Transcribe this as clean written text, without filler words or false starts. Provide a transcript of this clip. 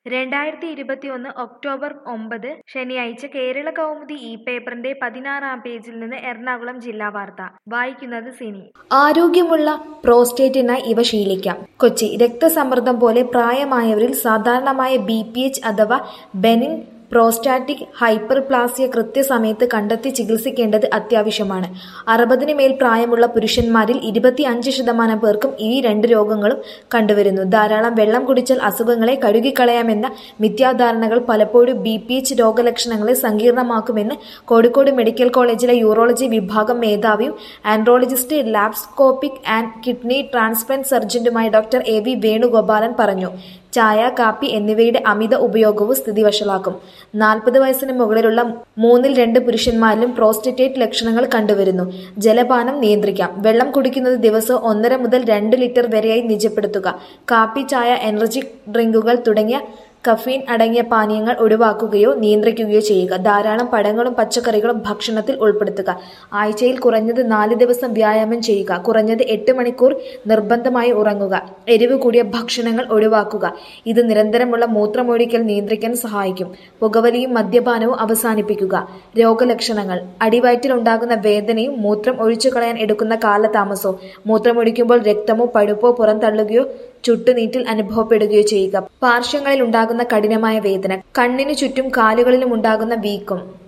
2021 October 9 ശനിയാഴ്ച കേരള കൗമുദി പേപ്പറിന്റെ 16-ാം പേജിൽ നിന്ന് എറണാകുളം ജില്ലാ വാർത്ത വായിക്കുന്നത് സിനി. ആരോഗ്യമുള്ള പ്രോസ്റ്റേറ്റിനായി ഇവ ശീലിക്കാം. കൊച്ചി രക്തസമ്മർദ്ദം പോലെ പ്രായമായവരിൽ സാധാരണമായ BPH അഥവാ ബെനിൻ പ്രോസ്റ്റാറ്റിക് ഹൈപ്പർപ്ലാസിയ കൃത്യസമയത്ത് കണ്ടെത്തി ചികിത്സിക്കേണ്ടത് അത്യാവശ്യമാണ്. 60-ന് മേൽ പ്രായമുള്ള പുരുഷന്മാരിൽ 25% പേർക്കും ഈ രണ്ട് രോഗങ്ങളും കണ്ടുവരുന്നു. ധാരാളം വെള്ളം കുടിച്ചാൽ അസുഖങ്ങളെ കഴുകിക്കളയാമെന്ന മിഥ്യാധാരണകൾ പലപ്പോഴും BPH രോഗലക്ഷണങ്ങളെ സങ്കീർണമാക്കുമെന്ന് കോഴിക്കോട് മെഡിക്കൽ കോളേജിലെ യൂറോളജി വിഭാഗം മേധാവിയും andrologist, laparoscopic and kidney transplant സർജനുമായ ഡോക്ടർ AV വേണുഗോപാലൻ പറഞ്ഞു. ചായ, കാപ്പി എന്നിവയുടെ അമിത ഉപയോഗവും സ്ഥിതി വഷളാക്കും. 40 വയസ്സിന് മുകളിലുള്ള 2/3 പുരുഷന്മാരിലും പ്രോസ്റ്റേറ്റ് ലക്ഷണങ്ങൾ കണ്ടുവരുന്നു. ജലപാനം നിയന്ത്രിക്കാം. വെള്ളം കുടിക്കുന്നത് ദിവസവും 1.5 മുതൽ 2 ലിറ്റർ വരെയായി നിജപ്പെടുത്തുക. കാപ്പി, ചായ, എനർജി ഡ്രിങ്കുകൾ തുടങ്ങിയ കഫീൻ അടങ്ങിയ പാനീയങ്ങൾ ഒഴിവാക്കുകയോ നിയന്ത്രിക്കുകയോ ചെയ്യുക. ധാരാളം പഴങ്ങളും പച്ചക്കറികളും ഭക്ഷണത്തിൽ ഉൾപ്പെടുത്തുക. ആഴ്ചയിൽ കുറഞ്ഞത് 4 ദിവസം വ്യായാമം ചെയ്യുക. കുറഞ്ഞത് 8 മണിക്കൂർ നിർബന്ധമായി ഉറങ്ങുക. എരിവ് കൂടിയ ഭക്ഷണങ്ങൾ ഒഴിവാക്കുക. ഇത് നിരന്തരമുള്ള മൂത്രമൊഴിക്കൽ നിയന്ത്രിക്കാൻ സഹായിക്കും. പുകവലിയും മദ്യപാനവും അവസാനിപ്പിക്കുക. രോഗലക്ഷണങ്ങൾ: അടിവയറ്റിൽ ഉണ്ടാകുന്ന വേദനയും മൂത്രം ഒഴിച്ചുകളയാൻ എടുക്കുന്ന കാലതാമസവും, മൂത്രമൊഴിക്കുമ്പോൾ രക്തമോ പഴുപ്പോ പുറന്തള്ളുകയോ ചുട്ടുനീറ്റൽ അനുഭവപ്പെടുകയോ ചെയ്യുക. പാർശ്വങ്ങളിൽ ഉണ്ടാകുന്ന കഠിനമായ വേദന, കണ്ണിനു ചുറ്റും കാലുകളിലും ഉണ്ടാകുന്ന വീക്കം.